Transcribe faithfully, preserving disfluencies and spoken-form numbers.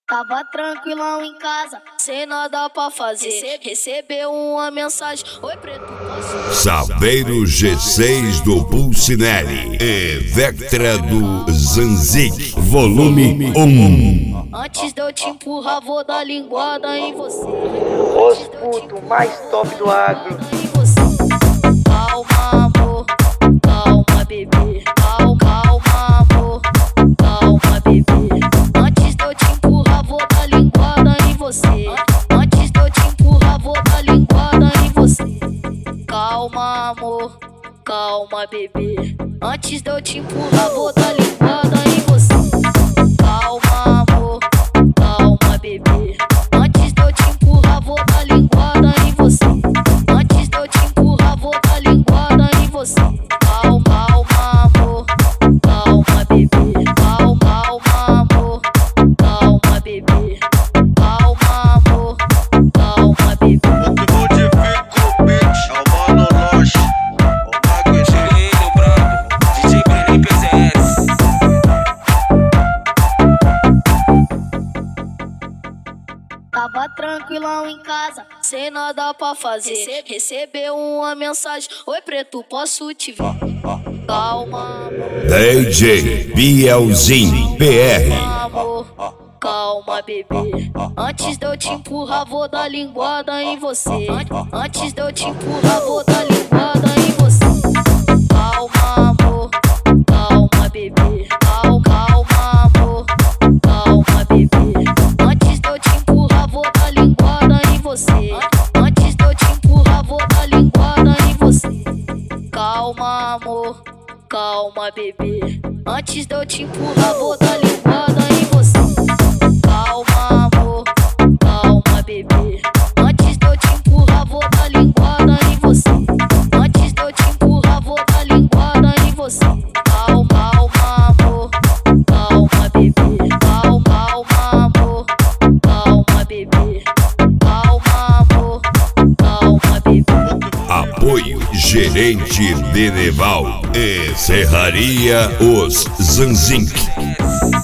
Tava tranquilão em casa, sem nada pra fazer. Recebeu uma mensagem: oi preto, posso... Saveiro G seis do Pulcinelli e Vectra do Zanzik, volume um. Antes de eu te empurrar, vou dar linguada em você. Os putos mais top do agro. Calma, amor, calma, bebê. Calma, calma, amor, calma, bebê. Antes de eu te empurrar, vou dar linguada em você. Antes de eu te empurrar, vou dar linguada em você. Calma, amor, calma, bebê. Antes de eu te empurrar, vou dar linguada em você. Calma, amor, calma, bebê. Antes de eu te empurrar, vou dar linguada em você. Antes de eu te empurrar, vou dar linguada em você. Calma, calma, amor, calma, bebê. Calma, calma, amor, calma, bebê. Calma, amor, calma, bebê. O que modifica o beat é o Mano Loche, o Maguinho Brabo, D J Brilho P Z S. Tava tranquilão em casa, sem nada pra fazer. Recebeu uma mensagem: oi preto, posso te ver? Calma, amor, D J Bielzinho P R. amor, calma, bebê. Antes de eu te empurrar, vou dar linguada em você. Antes de eu te empurrar, vou dar linguada em você. Calma, amor, calma, bebê. Calma, calma, amor, calma, bebê. Antes de eu te empurrar, vou dar linguada em você. Antes de eu te empurrar, vou dar linguada em você. Calma, amor, calma, bebê. Antes de eu te empurrar, vou dar linguada em você. Calma, amor, calma, bebê. Antes de eu te empurrar, vou dar linguada em você. Antes de eu te empurrar, vou dar linguada em você. Calma, calma, amor, calma, bebê. Calma, calma, amor, calma, bebê. Calma, amor, calma, bebê. Apoio Gerente Beneval e Serraria Os Zanzik.